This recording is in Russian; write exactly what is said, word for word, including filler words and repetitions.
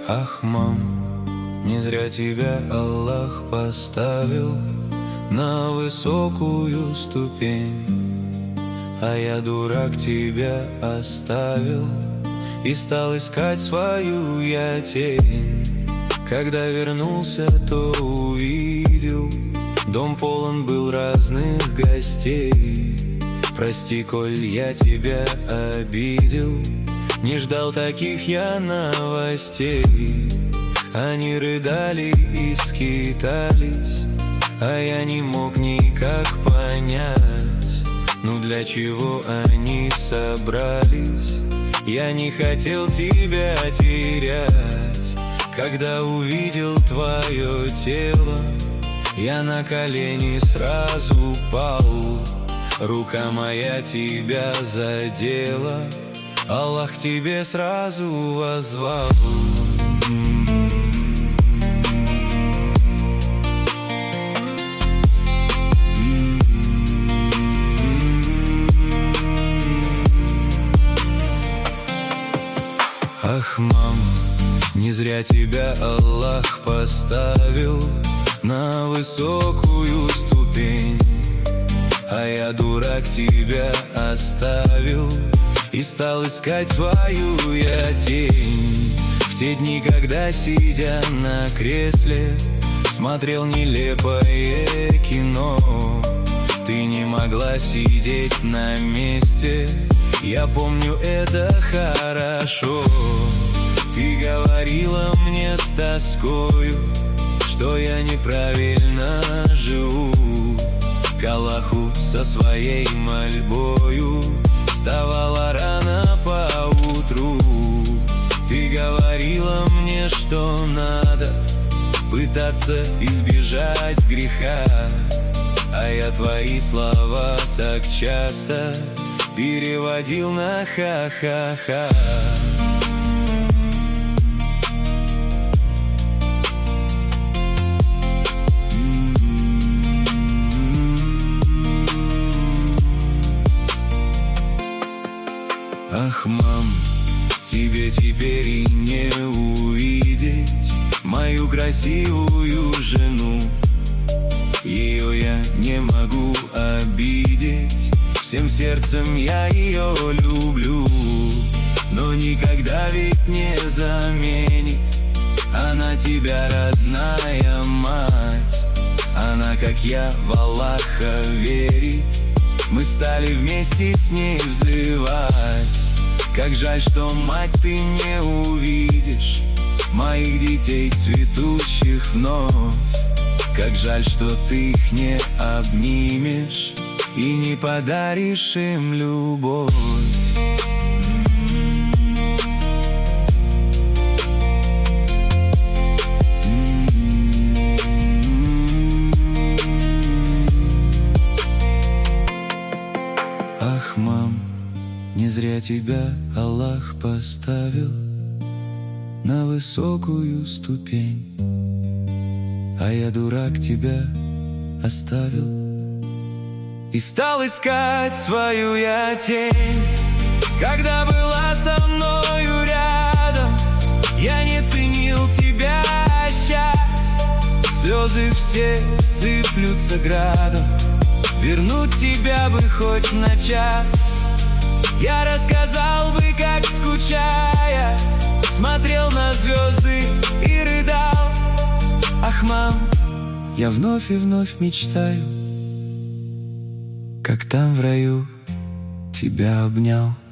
Ах, мам, не зря тебя Аллах поставил на высокую ступень, а я, дурак, тебя оставил и стал искать свою я тень. Когда вернулся, то увидел, дом полон был разных гостей. Прости, коль я тебя обидел, не ждал таких я новостей. Они рыдали и скитались, а я не мог никак понять, ну для чего они собрались. Я не хотел тебя терять. Когда увидел твое тело, я на колени сразу упал. Рука моя тебя задела, Аллах тебе сразу воззвал. Ах, мам, не зря тебя Аллах поставил на высокую ступень, а я, дурак, тебя оставил и стал искать свою я тень. В те дни, когда, сидя на кресле, смотрел нелепое кино, ты не могла сидеть на месте, я помню это хорошо. Ты говорила мне с тоскою, что я неправильно живу, к Аллаху со своей мольбою вставала рано поутру. Ты говорила мне, что надо пытаться избежать греха, а я твои слова так часто переводил на ха-ха-ха. Ах, мам, тебе теперь и не увидеть мою красивую жену. Ее я не могу обидеть, всем сердцем я ее люблю. Но никогда ведь не заменит она тебя, родная мать. Она, как я, в Аллаха верит, мы стали вместе с ней взывать. Как жаль, что, мать, ты не увидишь моих детей цветущих вновь. Как жаль, что ты их не обнимешь и не подаришь им любовь. Ах, мам, не зря тебя Аллах поставил на высокую ступень, а я, дурак, тебя оставил и стал искать свою я тень. Когда была со мною рядом, я не ценил тебя, а щас слезы все сыплются градом. Вернуть тебя бы хоть на час, я рассказал бы, как, скучая, смотрел на звезды и рыдал. Ах, мам, я вновь и вновь мечтаю, как там в раю тебя обнял.